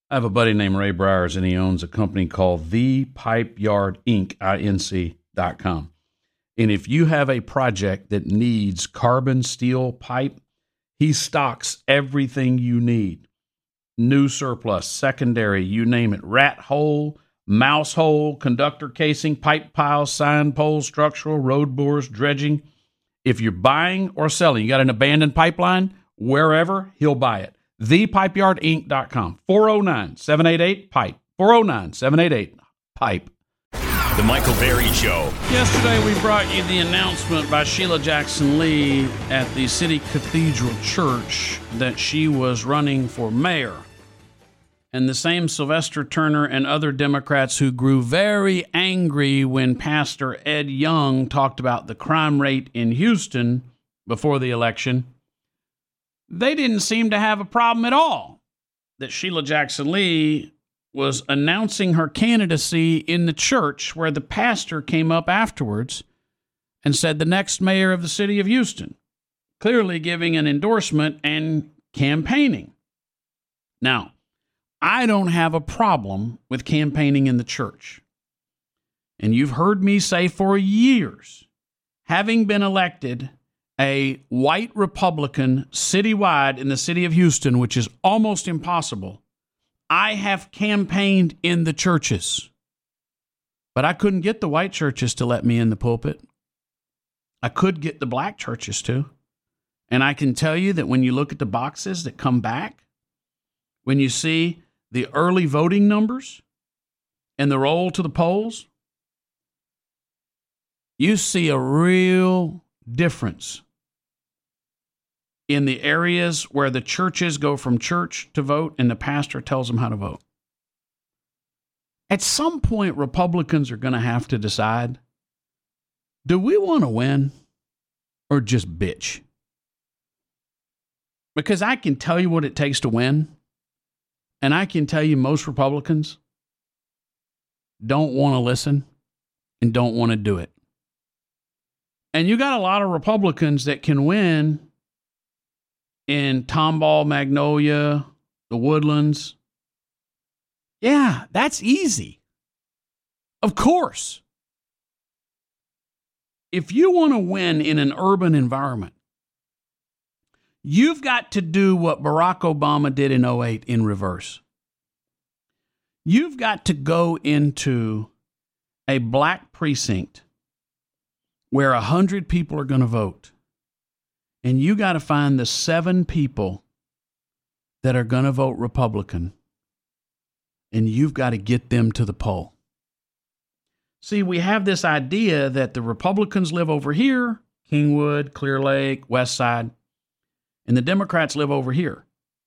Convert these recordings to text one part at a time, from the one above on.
I have a buddy named Ray Briers, and he owns a company called The Pipe Yard Inc., INC.com. And if you have a project that needs carbon steel pipe, he stocks everything you need. New surplus, secondary, you name it. Rat hole, mouse hole, conductor casing, pipe piles, sign poles, structural, road bores, dredging. If you're buying or selling, you got an abandoned pipeline, wherever, he'll buy it. ThePipeyardInc.com. 409-788-PIPE. 409-788-PIPE. The Michael Berry Show. Yesterday we brought you the announcement by Sheila Jackson Lee at the City Cathedral Church that she was running for mayor. And the same Sylvester Turner and other Democrats who grew very angry when Pastor Ed Young talked about the crime rate in Houston before the election, they didn't seem to have a problem at all that Sheila Jackson Lee was announcing her candidacy in the church, where the pastor came up afterwards and said the next mayor of the city of Houston, clearly giving an endorsement and campaigning. Now, I don't have a problem with campaigning in the church. And you've heard me say for years, having been elected a white Republican citywide in the city of Houston, which is almost impossible, I have campaigned in the churches. But I couldn't get the white churches to let me in the pulpit. I could get the black churches to. And I can tell you that when you look at the boxes that come back, when you see the early voting numbers and the roll to the polls, you see a real difference in the areas where the churches go from church to vote and the pastor tells them how to vote. At some point, Republicans are going to have to decide, do we want to win or just bitch? Because I can tell you what it takes to win, and I can tell you most Republicans don't want to listen and don't want to do it. And you got a lot of Republicans that can win in Tomball, Magnolia, the Woodlands. Yeah, that's easy. Of course. If you want to win in an urban environment, you've got to do what Barack Obama did in 2008 in reverse. You've got to go into a black precinct where 100 people are going to vote. And you got to find the 7 people that are going to vote Republican. And you've got to get them to the poll. See, we have this idea that the Republicans live over here, Kingwood, Clear Lake, West Side, and the Democrats live over here.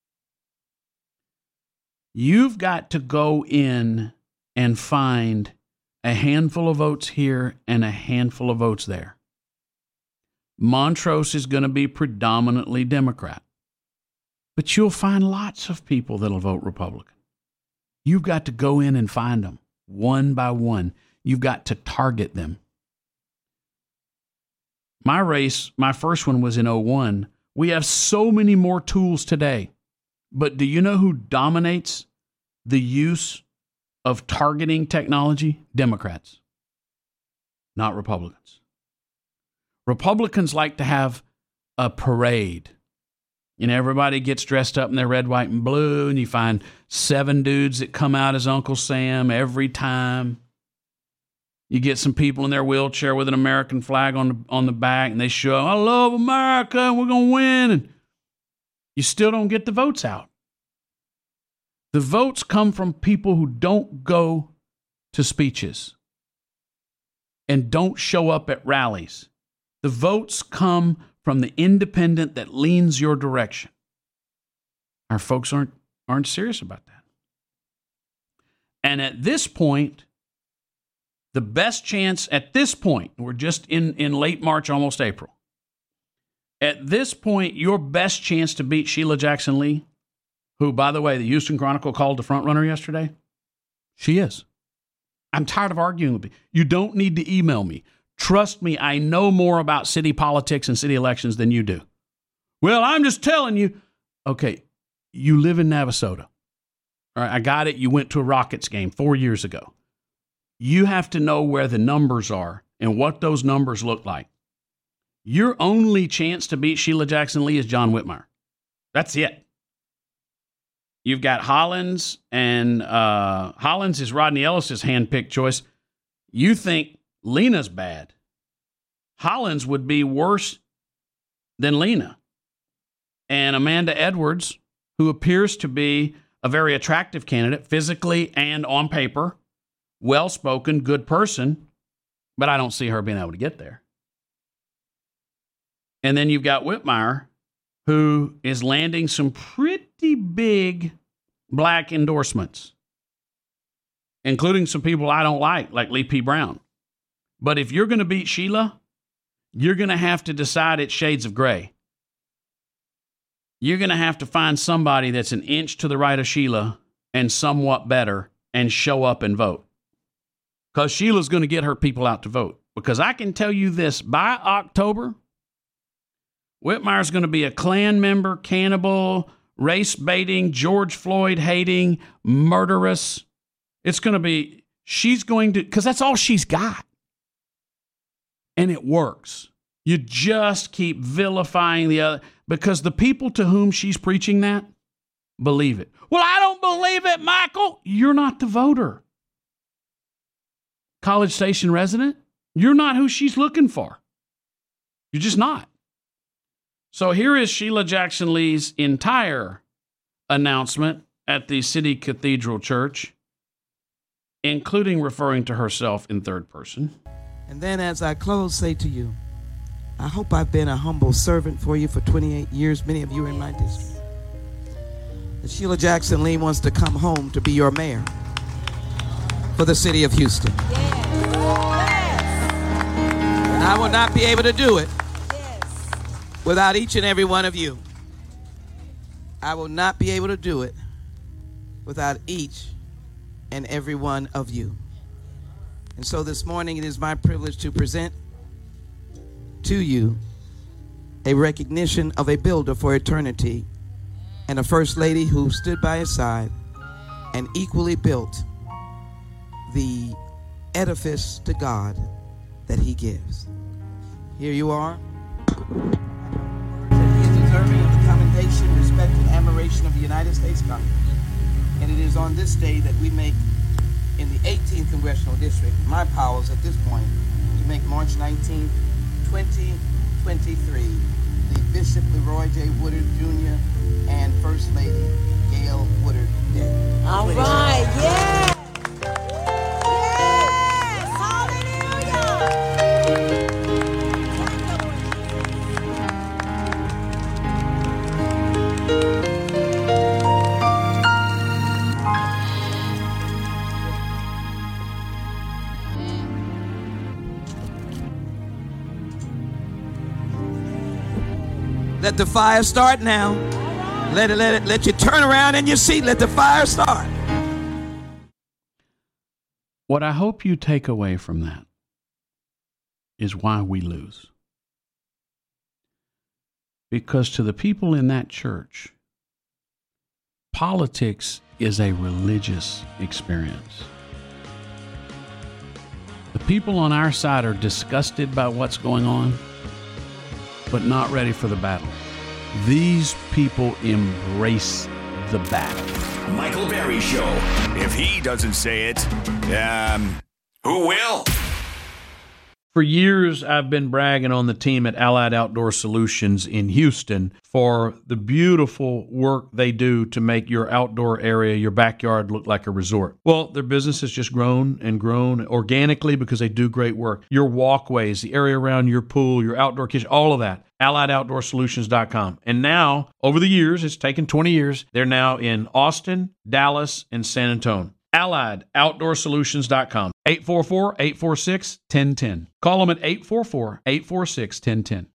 You've got to go in and find a handful of votes here and a handful of votes there. Montrose is going to be predominantly Democrat. But you'll find lots of people that'll vote Republican. You've got to go in and find them one by one. You've got to target them. My race, my first one was in 2001. We have so many more tools today. But do you know who dominates the use of targeting technology? Democrats, not Republicans. Republicans like to have a parade. You know, everybody gets dressed up in their red, white, and blue, and you find 7 dudes that come out as Uncle Sam every time. You get some people in their wheelchair with an American flag on the back, and they show, I love America, and we're going to win. And you still don't get the votes out. The votes come from people who don't go to speeches and don't show up at rallies. The votes come from the independent that leans your direction. Our folks aren't serious about that. And at this point, the best chance at this point, we're just in late March, almost April. At this point, your best chance to beat Sheila Jackson Lee, who, by the way, the Houston Chronicle called the front runner yesterday, she is. I'm tired of arguing with you. You don't need to email me. Trust me, I know more about city politics and city elections than you do. Well, I'm just telling you. Okay, you live in Navasota. All right, I got it. You went to a Rockets game 4 years ago. You have to know where the numbers are and what those numbers look like. Your only chance to beat Sheila Jackson Lee is John Whitmire. That's it. You've got Hollins, and Hollins is Rodney Ellis's handpicked choice. You think Lena's bad. Hollins would be worse than Lena. And Amanda Edwards, who appears to be a very attractive candidate, physically and on paper, well-spoken, good person, but I don't see her being able to get there. And then you've got Whitmire, who is landing some pretty big black endorsements, including some people I don't like Lee P. Brown. But if you're going to beat Sheila, you're going to have to decide it's shades of gray. You're going to have to find somebody that's an inch to the right of Sheila and somewhat better and show up and vote. Because Sheila's going to get her people out to vote. Because I can tell you this, by October, Whitmire's going to be a Klan member, cannibal, race-baiting, George Floyd-hating, murderous. It's going to be, she's going to, because that's all she's got. And it works. You just keep vilifying the other, because the people to whom she's preaching that believe it. Well, I don't believe it, Michael. You're not the voter. College Station resident, you're not who she's looking for. You're just not. So here is Sheila Jackson Lee's entire announcement at the City Cathedral Church, including referring to herself in third person. And then as I close, say to you, I hope I've been a humble servant for you for 28 years. Many of you are in my district. That Sheila Jackson Lee wants to come home to be your mayor for the city of Houston. And I will not be able to do it without each and every one of you. I will not be able to do it without each and every one of you. And so this morning it is my privilege to present to you a recognition of a builder for eternity and a first lady who stood by his side and equally built the edifice to God that he gives. Here you are. He is deserving of the commendation, respect, and admiration of the United States Congress. And it is on this day that we make, in the 18th Congressional District, my powers at this point to make March 19, 2023, the Bishop Leroy J. Woodard Jr. and First Lady Gail Woodard Day. All right, yeah. Yes, hallelujah. Let the fire start now. Let you turn around in your seat. Let the fire start. What I hope you take away from that is why we lose. Because to the people in that church, politics is a religious experience. The people on our side are disgusted by what's going on, but not ready for the battle. These people embrace the battle. Michael Berry Show. If he doesn't say it, who will? For years, I've been bragging on the team at Allied Outdoor Solutions in Houston for the beautiful work they do to make your outdoor area, your backyard, look like a resort. Well, their business has just grown and grown organically because they do great work. Your walkways, the area around your pool, your outdoor kitchen, all of that. AlliedOutdoorSolutions.com. And now, over the years, it's taken 20 years, they're now in Austin, Dallas, and San Antonio. AlliedOutdoorSolutions.com. 844-846-1010. Call them at 844-846-1010.